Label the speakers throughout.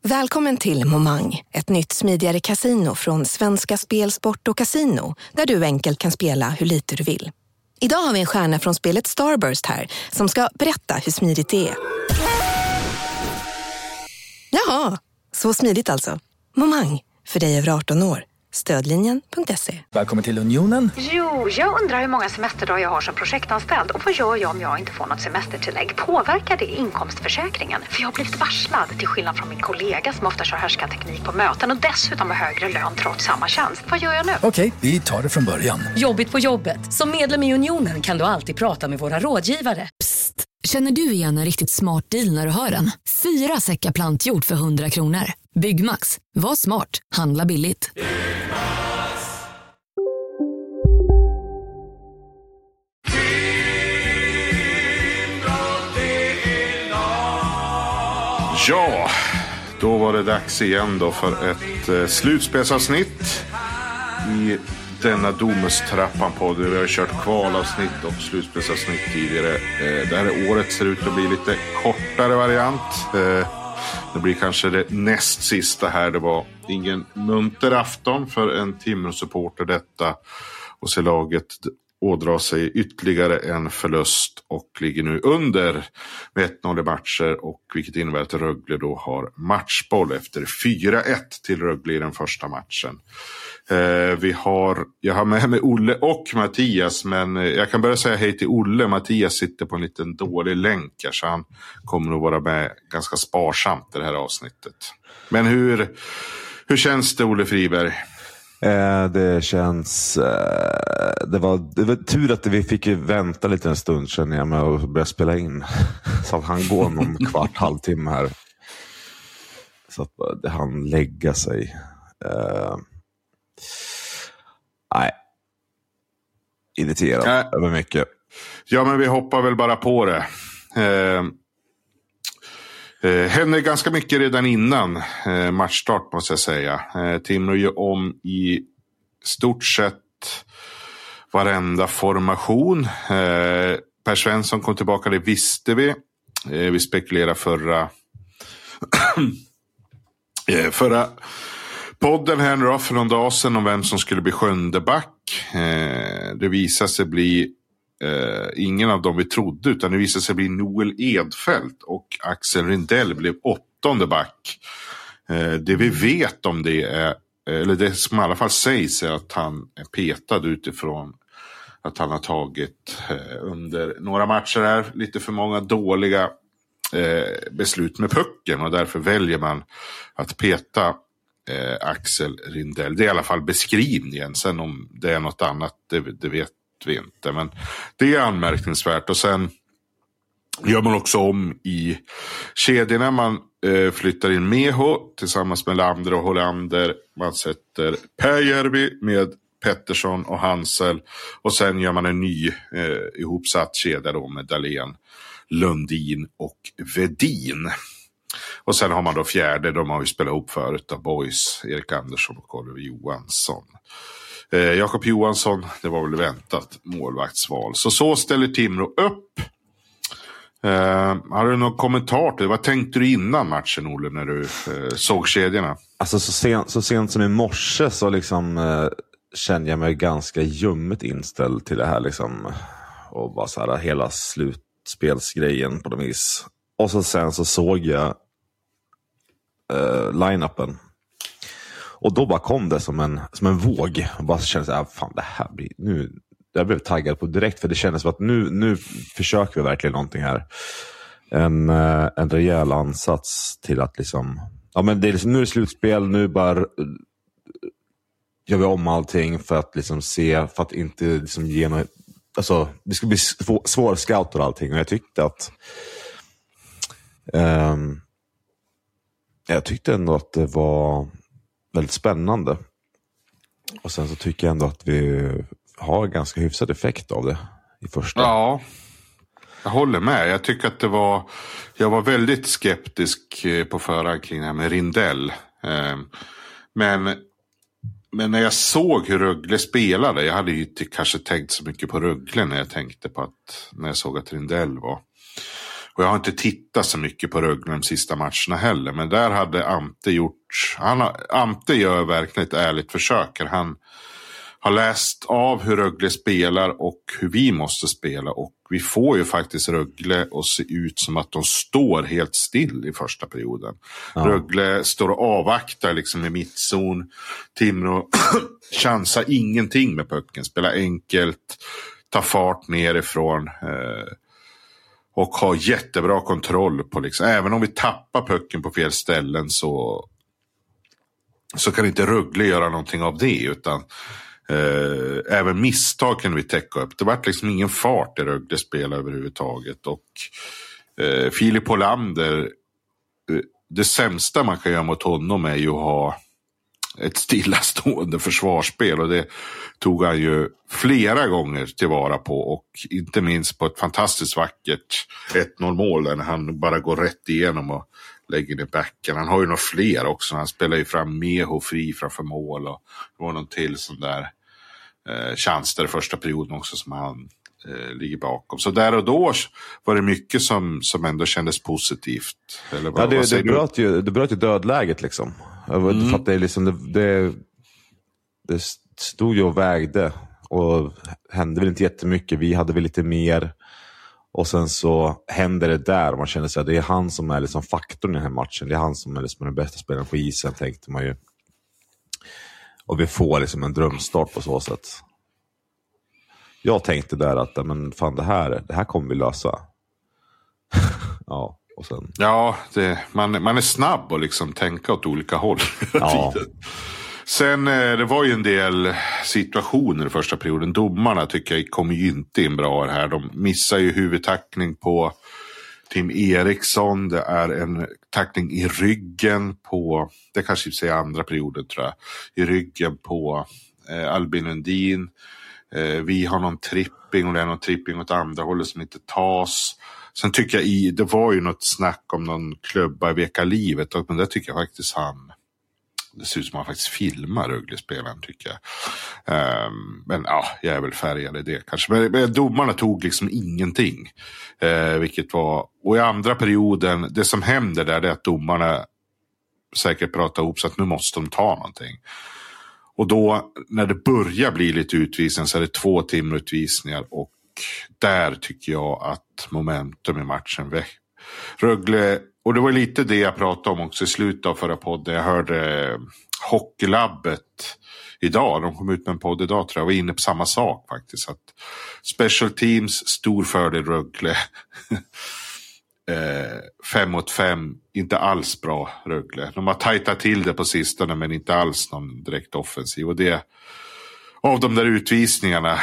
Speaker 1: Välkommen till Momang, ett nytt smidigare casino från Svenska Spel, Sport och Casino, där du enkelt kan spela hur lite du vill. Idag har vi en stjärna från spelet Starburst här som ska berätta hur smidigt det är. Jaha, så smidigt alltså. Momang, för dig över 18 år. Stödlinjen.se.
Speaker 2: Välkommen till Unionen.
Speaker 3: Jo, jag undrar hur många semesterdagar jag har som projektanställd. Och vad gör jag om jag inte får något semestertillägg? Påverkar det inkomstförsäkringen? För jag har blivit varslad, till skillnad från min kollega som ofta kör härskarteknik på möten och dessutom har högre lön trots samma tjänst. Vad gör jag nu?
Speaker 2: Okej, vi tar det från början.
Speaker 4: Jobbigt på jobbet. Som medlem i Unionen kan du alltid prata med våra rådgivare.
Speaker 5: Psst! Känner du igen en riktigt smart deal när du hör den? 4 säckar plantjord för 100 kronor. Byggmax. Var smart. Handla billigt.
Speaker 6: Ja, då var det dags igen då för ett slutspelsavsnitt i denna Domus-trappan på. Vi har kört kvalavsnitt och slutspelsavsnitt tidigare. Det här året ser ut att bli lite kortare variant. Det blir kanske det näst sista här. Det var ingen munter afton för en Timrå-supporter detta. Och så laget ådrar sig ytterligare en förlust och ligger nu under med 1-0 i matcher, och vilket innebär att Rögle då har matchboll efter 4-1 till Rögle i den första matchen. Jag har med mig Olle och Mattias, men jag kan börja säga hej till Olle. Mattias sitter på en liten dålig länk här, så han kommer att vara med ganska sparsamt i det här avsnittet. Men hur känns det, Olle Friberg?
Speaker 7: Det känns det var tur att vi fick vänta lite en stund, känner jag, med att börja spela in, så att han går någon halvtimme här, så att han lägga sig. Nej, irriterad över mycket.
Speaker 6: Ja, men vi hoppar väl bara på det. Hände ganska mycket redan innan matchstart, måste jag säga. Timrå gör om i stort sett varenda formation. Per Svensson kom tillbaka, det visste vi. Vi spekulerade förra podden här då, för någon dag sedan, om vem som skulle bli sjunde back. Det visade sig bli ingen av dem vi trodde, utan det visade sig bli Noel Edfeldt, och Axel Rindell blev 8:e back. Det vi vet om det är, eller det som i alla fall sägs, är att han är petad utifrån att han har tagit under några matcher här lite för många dåliga beslut med pucken, och därför väljer man att peta Axel Rindell. Det är i alla fall beskrivningen. Sen om det är något annat, det vet vi inte, men det är anmärkningsvärt. Och sen gör man också om i kedjorna. Man flyttar in Meho tillsammans med Lander och Hollander. Man sätter Pääjärvi med Pettersson och Hansel, och sen gör man en ny ihopsatt kedja då med Dahlén, Lundin och Vedin. Och sen har man då fjärde, de har ju spelat ihop förut av Boys, Erik Andersson och Oliver Johansson. Jakob Johansson, det var väl väntat målvaktsval. Så ställer Timrå upp. Har du någon kommentar till det? Vad tänkte du innan matchen, Olle, när du såg kedjorna?
Speaker 7: Alltså så sent som i morse så liksom kände jag mig ganska ljummet inställd till det här liksom, och bara så här hela slutspelsgrejen på något vis. Och så sen så såg jag line-upen. Och då bara kom det som en våg. Och bara kändes jag, fan, det här blir nu. Jag blev taggad på direkt, för det kändes som att nu försöker vi verkligen någonting här. En rejäl ansats till att liksom, ja, men det är liksom, nu är det slutspel, nu bara gör vi om allting för att liksom se, för att inte liksom ge något, alltså det ska bli svår scout och allting. Och jag tyckte att jag tyckte ändå att det var väldigt spännande. Och sen så tycker jag ändå att vi har ganska hyfsad effekt av det i första. Ja,
Speaker 6: jag håller med. Jag tycker att jag var väldigt skeptisk på förhand kring det här med Rindell. Men när jag såg hur Rögle spelade, jag hade ju inte kanske tänkt så mycket på Rögle när jag tänkte på när jag såg att Rindell Och jag har inte tittat så mycket på Rögle de sista matcherna heller. Men där hade Ante gjort... Ante gör verkligen ett ärligt försök. Han har läst av hur Rögle spelar och hur vi måste spela. Och vi får ju faktiskt Rögle att se ut som att de står helt still i första perioden. Ja. Rögle står och avvaktar liksom i mittzon. Timrå chansar ingenting med pucken. Spelar enkelt, tar fart nerifrån. Och har jättebra kontroll på liksom. Även om vi tappar pucken på fel ställen så kan inte Rögle göra någonting av det, utan även misstag kan vi täcka upp. Det var liksom ingen fart i Rögle spel överhuvudtaget. Och Filip Hollander, det sämsta man kan göra mot honom är ju att ha ett stillastående försvarsspel, och det tog han ju flera gånger tillvara på, och inte minst på ett fantastiskt vackert 1-0 mål där han bara går rätt igenom och lägger ner backen. Han har ju några fler också. Han spelar ju fram Meho fri framför mål, och det var någon till sån där chans där i första perioden också som han ligger bakom. Så där och då var det mycket som ändå kändes positivt. Eller vad,
Speaker 7: det bröt ju dödläget liksom. För att det, liksom, det stod ju och vägde och hände väl inte jättemycket. Vi hade väl lite mer, och sen så händer det där och man känner sig att det är han som är liksom faktorn i den här matchen. Det är han som är liksom den bästa spelaren på isen, tänkte man ju. Och vi får liksom en drömstart på så sätt. Jag tänkte där att men fan, det här kommer vi lösa. Ja, och sen... Ja,
Speaker 6: man är snabb och liksom tänka åt olika håll.
Speaker 7: Ja.
Speaker 6: Sen det var ju en del situationer i första perioden. Domarna tycker jag kommer ju inte in bra här. De missar ju huvudtackling på Tim Eriksson. Det är en tackling i ryggen på, det kanske säger andra perioden tror jag, i ryggen på Albin Lundin. Vi har någon tripping, och det är någon tripping åt andra hållet som inte tas. Sen tycker jag det var ju något snack om någon klubba i vecka livet, men det tycker jag faktiskt det ser ut som han faktiskt filmar Rögle-spelaren, tycker jag. Men ja, jag är väl färgad i det kanske. Men domarna tog liksom ingenting. Vilket var... Och i andra perioden, det som händer där är att domarna säkert pratar ihop så att nu måste de ta någonting. Och då, när det börjar bli lite utvisning, så är det 2 timutvisningar, och där tycker jag att momentum i matchen Rögle, och det var lite det jag pratade om också i slutet av förra podden. Jag hörde Hockeylabbet idag, de kom ut med en podd idag tror jag, var inne på samma sak faktiskt, att special teams, stor fördel Rögle. 5-5, inte alls bra Rögle. De har tajtat till det på sistone, men inte alls någon direkt offensiv, och det av de där utvisningarna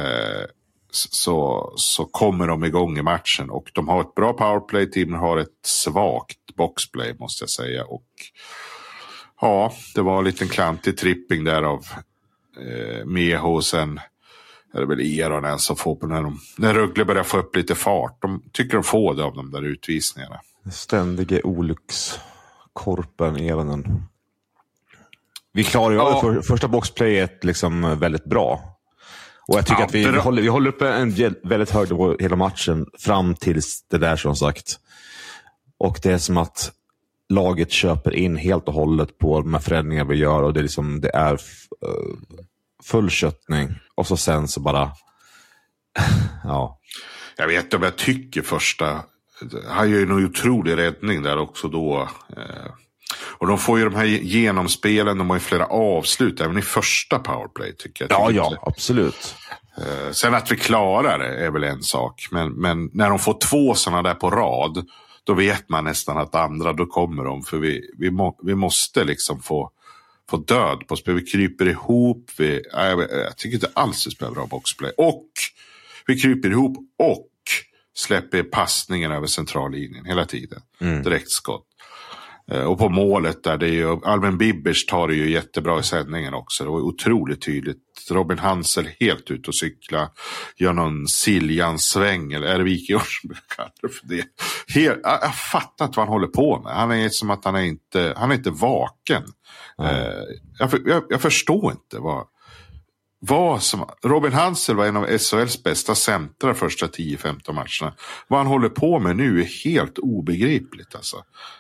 Speaker 6: så kommer de igång i matchen, och de har ett bra powerplay, teamen har ett svagt boxplay måste jag säga, och ja, det var en liten klantig tripping där av Meho, sen är det väl Eronen som får på när Rögle börjar få upp lite fart. De tycker de får det av de där utvisningarna.
Speaker 7: Ständige olyckskorpen Eronen. Vi klarar ju över första boxplayet liksom väldigt bra. Och jag tycker att vi håller uppe en väldigt hög nivå hela matchen fram tills det där som sagt. Och det är som att laget köper in helt och hållet på de här förändringarna vi gör, och det är liksom, det är full köttning, och så sen så bara ja.
Speaker 6: Jag vet inte om jag tycker första, han gör ju en otrolig räddning där också då, och de får ju de här genomspelen, de har ju flera avslut även i första powerplay tycker jag.
Speaker 7: Ja, absolut.
Speaker 6: Sen att vi klarar det är väl en sak, men när de får 2 sådana där på rad, då vet man nästan att andra, då kommer de, för vi måste liksom få död på spel. Vi kryper ihop, jag tycker inte alls vi spelar bra boxplay, och vi kryper ihop och släpper passningen över centrallinjen hela tiden. Direktskott. Och på målet där, det är ju Albin Bibbers tar det ju jättebra i sändningen också. Det var otroligt tydligt. Robin Hansel helt ut och cykla, gör någon Siljan-sväng, eller är det Wikegård som kallar det för det? Jag fattar inte vad han håller på med. Han är som att han är inte vaken. Jag förstår inte vad... Robin Hansel var en av SHLs bästa centrar första 10-15 matcherna. Vad han håller på med nu är helt obegripligt alltså.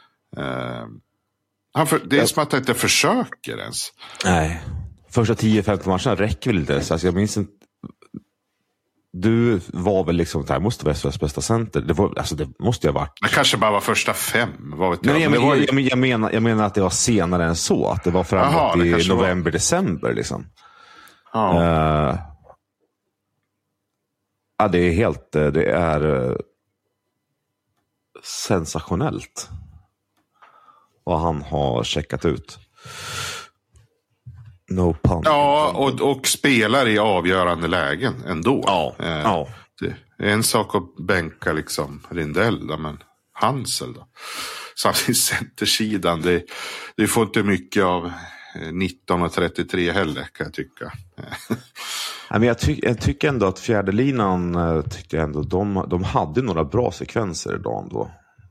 Speaker 6: Det är som att han inte försöker ens.
Speaker 7: Nej, första 10-15 matcherna räcker väl inte ens. Alltså, jag minns inte. Du var väl liksom, det här måste vara SHLs bästa center. Det måste ju ha varit.
Speaker 6: Det kanske bara var första 5. Vad vet
Speaker 7: jag? Jag menar att det var senare än så. Att det var framåt i november, december liksom. Ja. Det är helt, det är sensationellt vad han har checkat ut. No pun.
Speaker 6: Ja, och spelar i avgörande lägen ändå.
Speaker 7: Ja.
Speaker 6: Det är en sak att bänka liksom Rindell då, men Hansel då. Samtidigt centersidan, det får inte mycket av 19:33 heller, kan jag tycka.
Speaker 7: Men jag tycker ändå att fjärdelinan tyckte ändå de hade några bra sekvenser idag ändå.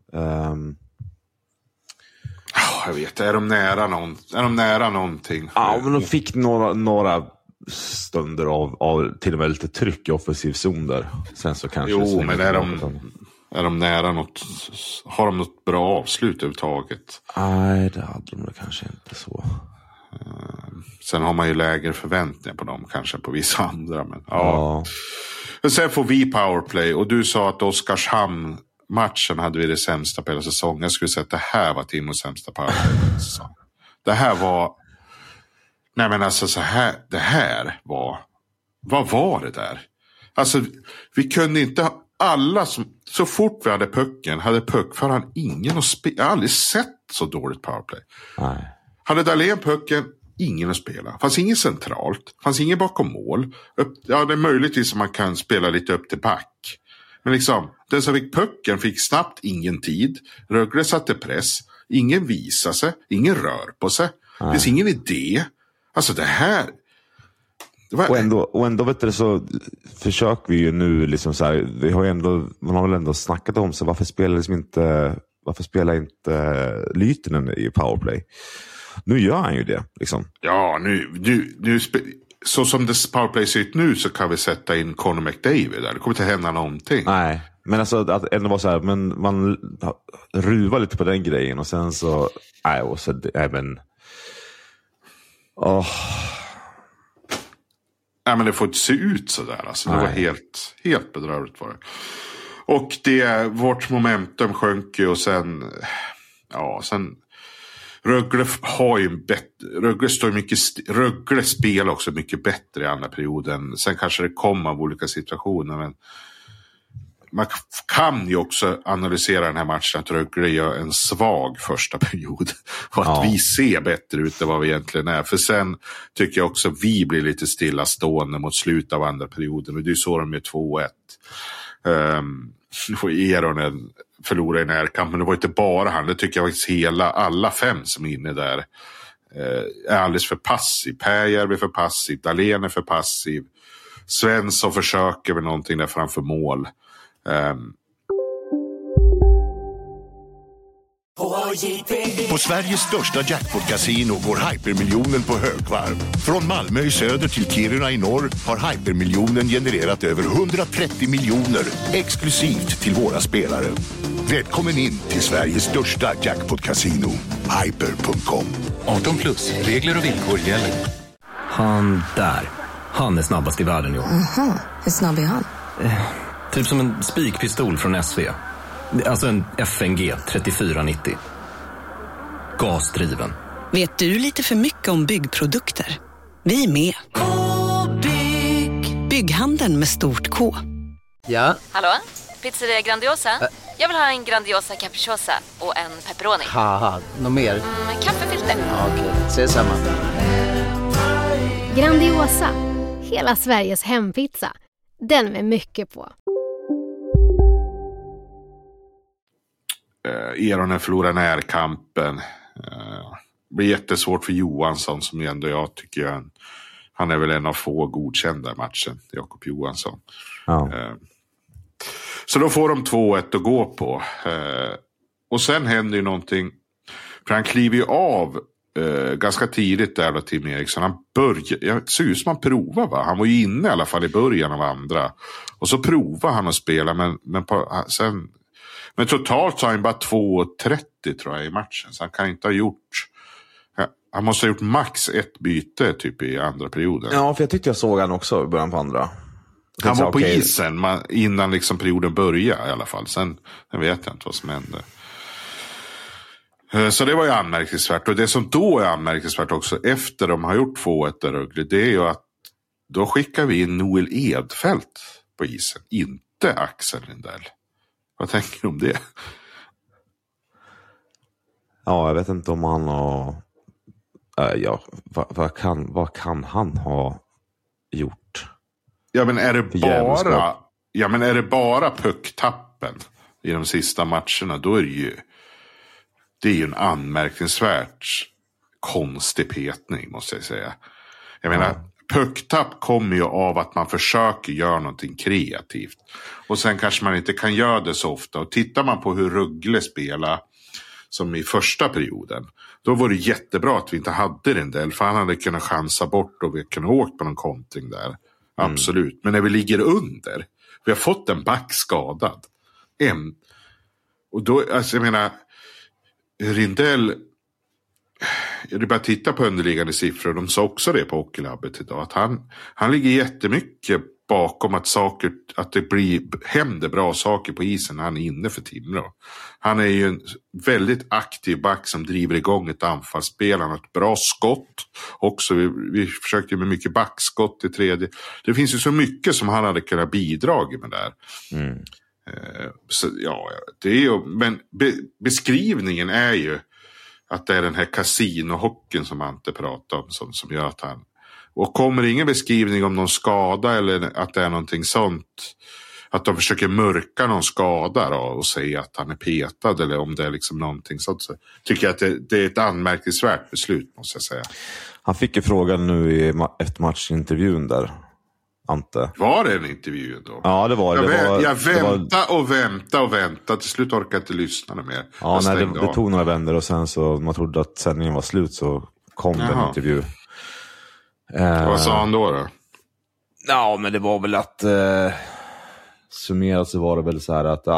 Speaker 6: Jag vet, är de nära någonting?
Speaker 7: Ja, men de fick några stunder av till och med lite tryck i offensiv zon där. Sen så kanske.
Speaker 6: Jo, men är de nära något? Har de något bra avslut överhuvudtaget?
Speaker 7: Nej, det hade de kanske inte så.
Speaker 6: Sen har man ju lägre förväntningar på dem, kanske på vissa andra. Men, ja. Men sen får vi powerplay, och du sa att Oskarshamn-matchen hade vi det sämsta på hela säsongen. Jag skulle säga att det här var Timos sämsta powerplay. Det här var... Nej, men alltså så här, det här var... Vad var det där? Alltså, vi kunde inte... Alla som... Så fort vi hade pucken, för han ingen att spela. Jag har aldrig sett så dåligt powerplay.
Speaker 7: Nej.
Speaker 6: Hade Dahlén pucken, ingen att spela. Fanns ingen centralt. Fanns ingen bakom mål. Det är möjligtvis att man kan spela lite upp till back. Men liksom, den som fick pucken fick snabbt ingen tid. Rögle satte press. Ingen visade sig. Ingen rör på sig. Det finns ingen idé. Alltså det här...
Speaker 7: Och ändå vet du, så försöker vi ju nu liksom så här, man har väl ändå snackat om så varför spelar inte Lytinen i powerplay? Nu gör han ju det liksom. Ja,
Speaker 6: nu så som det powerplay ser ut nu så kan vi sätta in Conor McDavid där. Det kommer inte hända någonting.
Speaker 7: Nej, men alltså att ändå vara så här, men man ruvar lite på den grejen och sen så även
Speaker 6: Nej, men det får inte se ut så där. Alltså, det var helt bedrövligt var det. Och vårt momentum sjönk ju, och sen Rögle har ju Rögle spelar också mycket bättre i andra perioden. Sen kanske det kommer av olika situationer, men man kan ju också analysera den här matchen att Rögle gör en svag första period och att vi ser bättre ut än vad vi egentligen är. För sen tycker jag också vi blir lite stillastående mot slutet av andra perioden, och det är så de är 2-1. Nu får Eronen förlora i närkamp, men det var inte bara han. Det tycker jag faktiskt alla 5 som är inne där är alldeles för passiv. Pääjärvi är för passiv, Dahlén är för passiv, Svensson försöker med någonting där framför mål.
Speaker 8: På Sveriges största jackpot-casino går hypermiljonen på högvarv. Från Malmö i söder till Kiruna i norr har hypermiljonen genererat över 130 miljoner exklusivt till våra spelare. Välkommen in till Sveriges största jackpot-casino, hyper.com.
Speaker 9: 18 plus, regler och villkor gäller. Han är snabbast i världen, jo.
Speaker 10: Hur snabb är han?
Speaker 9: Typ som en spikpistol från SV. Alltså en FNG 3490. Gasdriven.
Speaker 10: Vet du lite för mycket om byggprodukter? Vi är med. Bygghandeln med stort K.
Speaker 11: Ja?
Speaker 12: Hallå? Pizzeria Grandiosa? Jag vill ha en Grandiosa capriciosa och en pepperoni.
Speaker 11: Haha, något mer?
Speaker 12: Kaffefilter.
Speaker 11: Ja, okej, ses samma.
Speaker 13: Grandiosa, hela Sveriges hempizza. Den med mycket på.
Speaker 6: Eronen förlorar närkampen. Det blir jättesvårt för Johansson, som ändå jag tycker han är väl en av få godkända i matchen, Jakob Johansson.
Speaker 7: Ja.
Speaker 6: Så då får de 2-1 att gå på. Och sen händer ju någonting, för han kliver ju av ganska tidigt där då, Tim Eriksson. Han började, jag ser ut som han provade, va? Han var ju inne i alla fall i början av andra. Och så provade han att spela, men totalt så har han bara 2.30 tror jag i matchen. Så han kan inte ha gjort... Han måste ha gjort max ett byte typ i andra perioden.
Speaker 7: Ja, för jag tyckte jag såg han också i början på andra.
Speaker 6: Han var på isen innan liksom perioden började i alla fall. Sen vet jag inte vad som hände. Så det var ju anmärkningsvärt. Och det som då är anmärkningsvärt också efter de har gjort 2-1 där, Rögle, det är ju att då skickar vi in Noel Edfeldt på isen. Inte Axel Lindell. Vad tänker du om det?
Speaker 7: Ja, jag vet inte om han har... vad kan han ha gjort?
Speaker 6: Ja, men är det bara pucktappen i de sista matcherna, då är det är ju en anmärkningsvärt konstig petning, måste jag säga. Jag menar, pucktapp kommer ju av att man försöker göra någonting kreativt. Och sen kanske man inte kan göra det så ofta. Och tittar man på hur Rögle spelar som i första perioden, då var det jättebra att vi inte hade den där. För han hade kunnat chansa bort och vi kunde åkt på någon kontring där. Absolut. Men när vi ligger under, vi har fått en back skadad. Och då, alltså jag menar, Rindell, det är bara att titta på underliggande siffror. De sa också det på Hockeylabbet idag. Att han ligger jättemycket bakom att det händer bra saker på isen när han är inne för Timrå. Han är ju en väldigt aktiv back som driver igång ett anfallsspel. Han har ett bra skott också. Vi försökte ju med mycket backskott i tredje. Det finns ju så mycket som han hade kunnat bidra med där. Så, ja, det är ju, men beskrivningen är ju att det är den här kasinohockeyn som Ante pratar om som gör att han... Och kommer ingen beskrivning om någon skada eller att det är någonting sånt, att de försöker mörka någon skada då, och säga att han är petad eller om det är liksom någonting sånt, så tycker jag att det är ett anmärkningsvärt beslut, måste jag säga. Han fick ju frågan nu efter matchintervjun där, Ante. Var det en intervju då? Ja, det var det. Jag väntade. Till slut orkade jag inte lyssna mer. Ja, det tog några vändor och sen så man trodde att sändningen var slut så kom det en intervju. Vad sa han då? Ja, men det var väl att summerat så var det väl så här att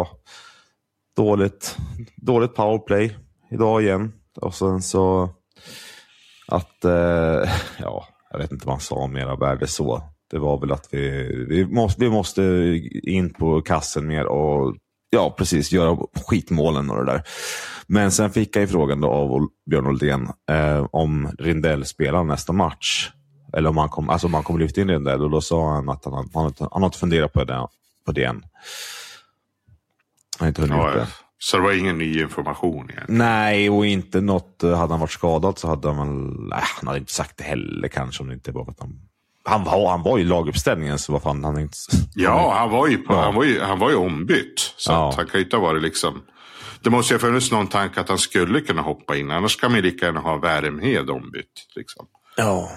Speaker 6: dåligt powerplay idag igen. Och sen så att jag vet inte vad han sa mer av värde så. Det var väl att vi måste in på kassen mer och precis göra skitmålen och det där. Men sen fick jag i frågan då av Björn Oldén om Rindell spelar nästa match eller om man kommer lyfta in Rindell, och då sa han att han har inte funderat på det än. Han har inte hunnit det. Så det var ingen ny information igen? Nej, och inte något. Hade han varit skadad så hade han hade inte sagt det heller, kanske, om det inte var att han var i laguppställningen, så vad fan han inte... Ja, han var ju ombytt. Så att han kan inte ha varit liksom... Det måste ju ha funnits någon tanke att han skulle kunna hoppa in. Annars kan man lika gärna ha Värmhed ombytt. Liksom. Ja.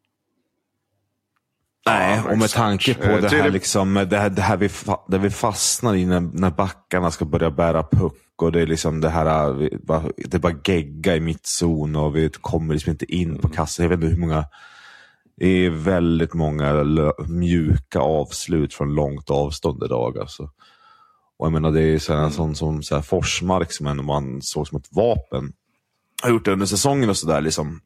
Speaker 6: Nej, och med tanke på det här liksom, det här där vi fastnar i när backarna ska börja bära puck, och det är liksom det här, det är bara gegga i mittzon och vi kommer liksom inte in på kassan. Jag vet inte hur många, det är väldigt många mjuka avslut från långt avstånd idag alltså. Och jag menar, det är så här, sån som så här Forsmark som man såg som ett vapen har gjort det under säsongen och sådär liksom.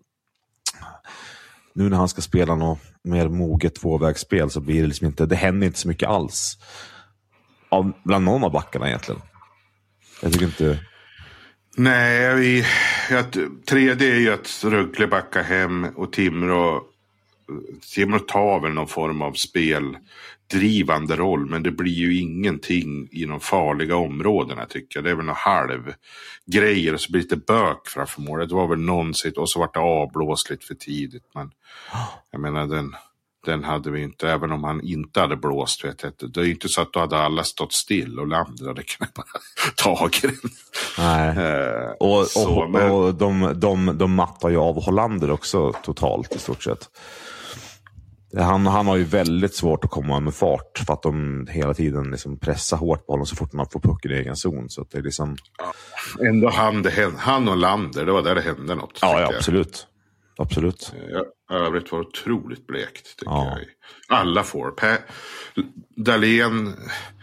Speaker 6: Nu när han ska spela något mer moget tvåvägsspel så blir det liksom inte, det händer inte så mycket alls bland någon av backarna egentligen. Jag tycker inte... Nej, tredje är ju att Rögle backar hem och Timrå tar väl någon form av speldrivande roll, men det blir ju ingenting i de farliga områdena, tycker jag. Det är väl några halvgrejer och så blir det lite bök framför målet. Det var väl någon sitt och så var det avblåst lite för tidigt, men jag menar den hade vi inte, även om han inte hade blåst, vet jag. Det är ju inte så att då hade alla stått still och Lander hade kunnat bara tagit den. Nej. Och de mattar ju av Hollander också totalt i stort sett.
Speaker 7: Han har ju väldigt svårt att komma med fart för att de hela tiden liksom pressar hårt på honom så fort man får pucken i egen zon. Så att det är liksom...
Speaker 6: Ändå han och Lander, det var där det hände något.
Speaker 7: Ja, absolut. Absolut.
Speaker 6: Övrigt var otroligt blekt, tycker jag. Alla får. Dahlén...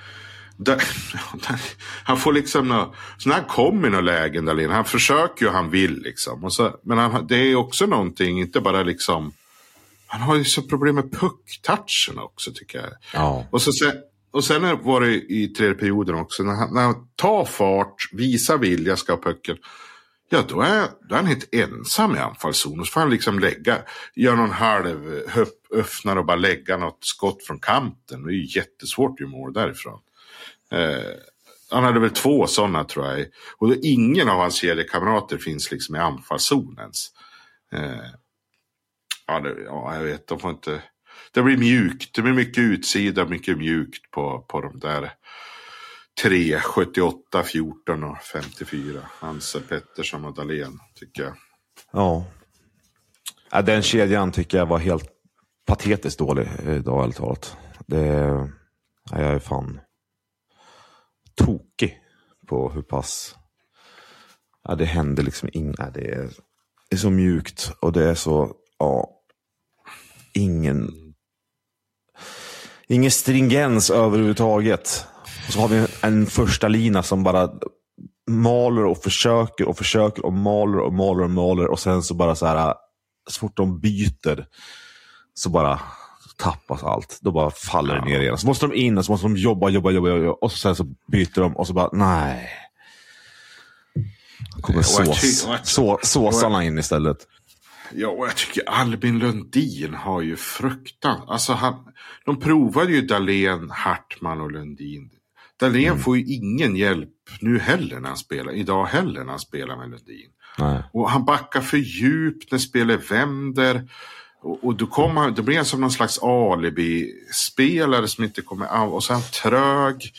Speaker 6: Han får liksom så när han kommer i några lägen, Dahlén, han försöker ju, han vill liksom. Och så, men det är också någonting, inte bara liksom... Han har ju så problem med pucktouchen också, tycker jag.
Speaker 7: Ja.
Speaker 6: Och sen var det i tredje perioden också. När han tar fart, visar vilja, ska ha pucken. Ja, då är han helt ensam i anfallszon. Och så får han liksom göra någon halv öppnar och bara lägga något skott från kanten. Det är ju jättesvårt att göra mål därifrån. Han hade väl 2 sådana, tror jag. Och ingen av hans kedjekamrater finns liksom i anfallszonens. Ja, jag vet, de får inte... Det blir mjukt, det blir mycket utsida, mycket mjukt på de där 3, 78, 14 och 54. Hansel, Pettersson och Dahlén, tycker jag.
Speaker 7: Ja, den kedjan tycker jag var helt patetiskt dålig idag, helt talat. Jag är fan tokig på hur pass... Ja, det händer liksom inget. Det är så mjukt och det är så... Ja, ingen stringens överhuvudtaget. Och så har vi en första lina som bara maler och försöker och maler och sen så bara så här, så fort de byter så bara tappas allt. Då bara faller det ner igen. Så måste de in och så måste de jobba och sen så byter de och så bara nej. Kommer såsarna in istället.
Speaker 6: Ja, och jag tycker Albin Lundin har ju alltså de provade ju Dahlén, Hartman och Lundin. Dahlén får ju ingen hjälp nu heller när han spelar. Idag heller när han spelar med Lundin.
Speaker 7: Nej.
Speaker 6: Och han backar för djupt när spelet vänder. Och då blir han som någon slags alibi-spelare som inte kommer av. Och sen trög.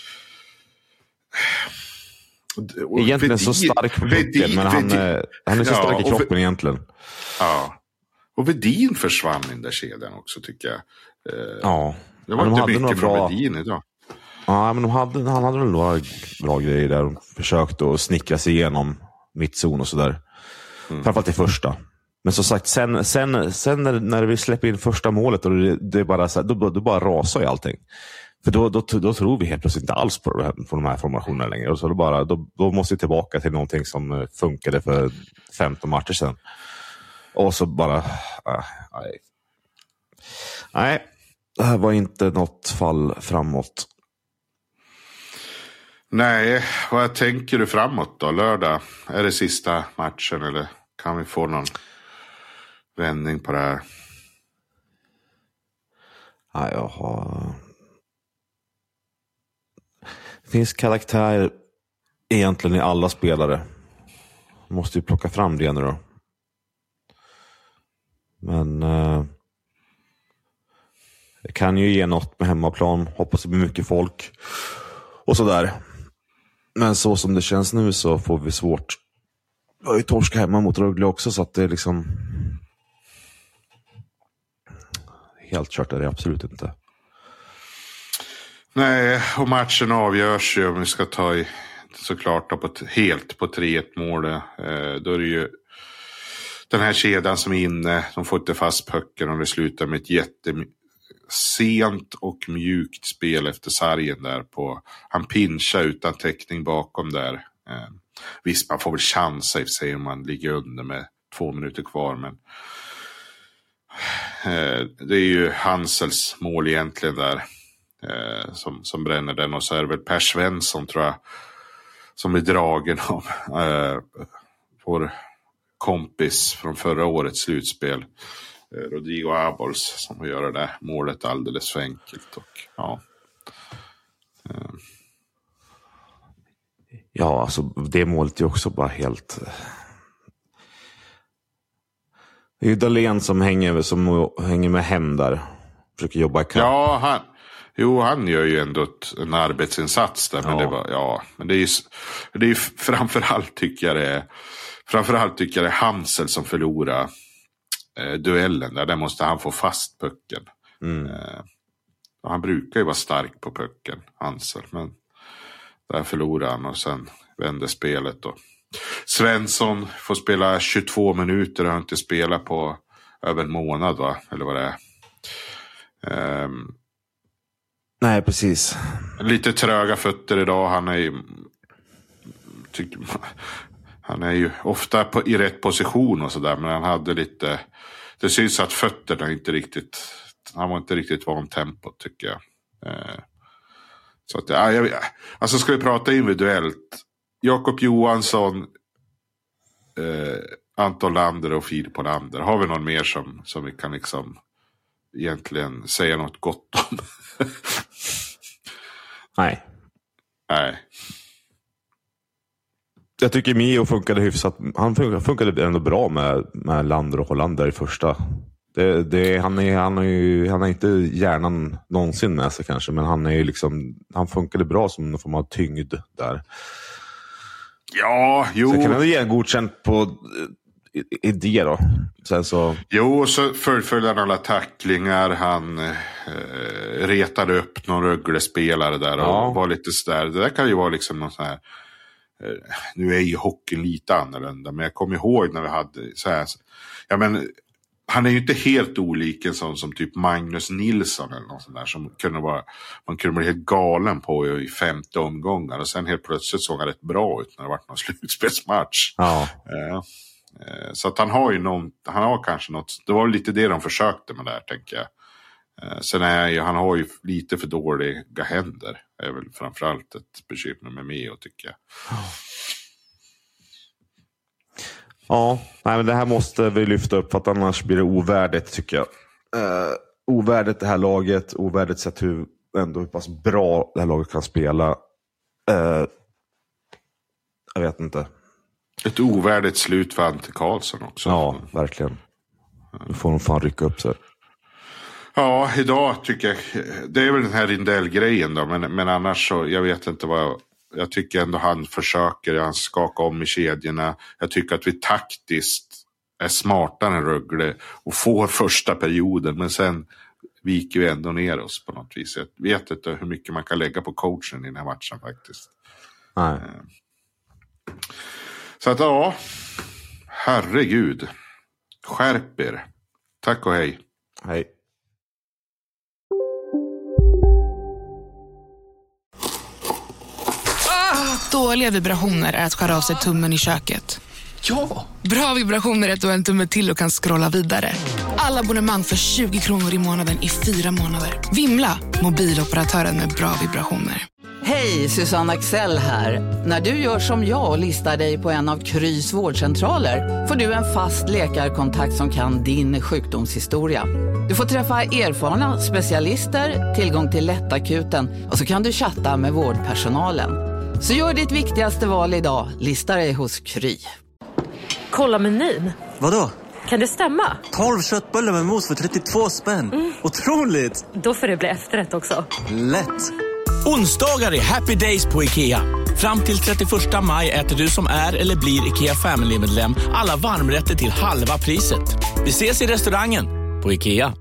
Speaker 7: Egentligen så stark på pucken, men han är så stark i kroppen egentligen.
Speaker 6: Ja. Och Vedin försvann i den där kedjan också, tycker jag. Det var inte mycket från Vedin idag.
Speaker 7: Ja, men han hade väl några bra grejer där. De försökte att snickra sig igenom mittzon och sådär. Framförallt i första. Men som sagt, sen när vi släpper in första målet och det är bara så här, då bara rasar ju allting. För då tror vi helt plötsligt inte alls på de här formationerna längre. Och så då måste vi tillbaka till någonting som funkade för 15 matcher sedan. Och så bara... Nej, det här var inte något fall framåt.
Speaker 6: Nej, vad tänker du framåt då? Lördag, är det sista matchen eller kan vi få någon vändning på det här?
Speaker 7: Ja, jag har... Det finns karaktär egentligen i alla spelare. Måste ju plocka fram det nu då. Men det kan ju ge något med hemmaplan. Hoppas det blir mycket folk. Och sådär. Men så som det känns nu så får vi svårt. Jag har ju torska hemma mot Rögle också, så att det är liksom... Helt kört är det absolut inte.
Speaker 6: Nej, och matchen avgörs ju om vi ska ta i, såklart då, helt på 3-1 mål. Då är det ju den här kedjan som är inne, de får inte fast pucken och det slutar med ett jättesent och mjukt spel efter sargen där på, han pinchar utan täckning bakom där. Visst, man får väl chansa i sig om man ligger under med 2 minuter kvar, men det är ju Hansels mål egentligen där. Som bränner den, och så är det väl Per Svensson, tror jag, som är dragen av vår kompis från förra årets slutspel, Rodrigo Abols, som får göra det där målet alldeles för enkelt. Och, ja.
Speaker 7: Ja, alltså det målet är också bara helt... Det är ju Dahlén som hänger med hem där. Försöker jobba i kamp.
Speaker 6: Ja, han gör ju ändå en arbetsinsats där. Men men det är ju framförallt tycker jag det är Hansel som förlorar duellen där. Där måste han få fast pucken. Han brukar ju vara stark på pucken, Hansel, men där förlorar han och sen vänder spelet då. Svensson får spela 22 minuter och har inte spelat på över en månad, va? Eller vad det är.
Speaker 7: Nej, precis.
Speaker 6: Lite tröga fötter idag. Han är ju ofta i rätt position och sådär, men han hade lite... Det syns att fötterna inte riktigt... Han var inte riktigt van tempot, tycker jag. Så att, alltså ska vi prata individuellt. Jakob Johansson, Anton Lander och Filip Olander. Har vi någon mer som vi kan liksom egentligen säga något gott om?
Speaker 7: Nej.
Speaker 6: Nej.
Speaker 7: Jag tycker Mio funkade hyfsat. Han funkade ändå bra med Lander och Hollander i första. Han är inte hjärnan någonsin med sig kanske, men han är ju liksom, han funkade bra som någon form av tyngd där.
Speaker 6: Ja, jo.
Speaker 7: Så kan han ge en godkänt på idé då. Sen så...
Speaker 6: Jo, så fullföljde han alla tacklingar. Han retade upp någon Rögle-spelare där och var lite sådär. Det där kan ju vara liksom någon sån här... Nu är ju hockeyn lite annorlunda, men jag kommer ihåg när vi hade så här... Ja, men han är ju inte helt olik en sån som typ Magnus Nilsson eller något sånt där som man kunde bli helt galen på i 5:e omgångar och sen helt plötsligt såg han rätt bra ut när det var någon slutspelsmatch.
Speaker 7: Ja.
Speaker 6: Så att han har kanske något, det var lite det de försökte med där, tänker jag. Sen han har ju lite för dåliga händer, är väl framförallt ett bekymmer med Mio, tycker jag.
Speaker 7: Ja, nej, men det här måste vi lyfta upp för att annars blir det ovärdigt, tycker jag. Ovärdigt det här laget, ovärdigt sett hur pass bra det här laget kan spela. Jag vet inte.
Speaker 6: Ett ovärdigt slut för Ante Karlsson också.
Speaker 7: Ja, verkligen. Nu får de fan rycka upp sig.
Speaker 6: Ja, idag tycker jag, det är väl den här Rindell-grejen då, men annars så, jag vet inte vad... Jag tycker ändå han skakar om i kedjorna. Jag tycker att vi taktiskt är smartare än Rögle och får första perioden. Men sen viker vi ändå ner oss på något vis. Jag vet inte hur mycket man kan lägga på coachen i den här matchen faktiskt.
Speaker 7: Nej.
Speaker 6: Så att ja, herregud. Skärp er. Tack och hej.
Speaker 7: Hej.
Speaker 14: Dåliga vibrationer är att skära av sig tummen i köket.
Speaker 2: Ja!
Speaker 14: Bra vibrationer är att du har en tumme till och kan scrolla vidare. Alla abonnemang för 20 kronor i månaden i 4 månader. Vimla, mobiloperatören med bra vibrationer.
Speaker 15: Hej, Susanne Axel här. När du gör som jag och listar dig på en av Krys vårdcentraler får du en fast läkarkontakt som kan din sjukdomshistoria. Du får träffa erfarna specialister, tillgång till lättakuten och så kan du chatta med vårdpersonalen. Så gör ditt viktigaste val idag, lista dig hos Kry.
Speaker 16: Kolla menyn.
Speaker 17: Vadå?
Speaker 16: Kan det stämma?
Speaker 17: 12 köttbullar med mos för 32 spänn. Otroligt!
Speaker 16: Då får det bli efterrätt också.
Speaker 17: Lätt!
Speaker 18: Onsdagar är happy days på IKEA. Fram till 31 maj äter du som är eller blir IKEA Family-medlem alla varmrätter till halva priset. Vi ses i restaurangen på IKEA.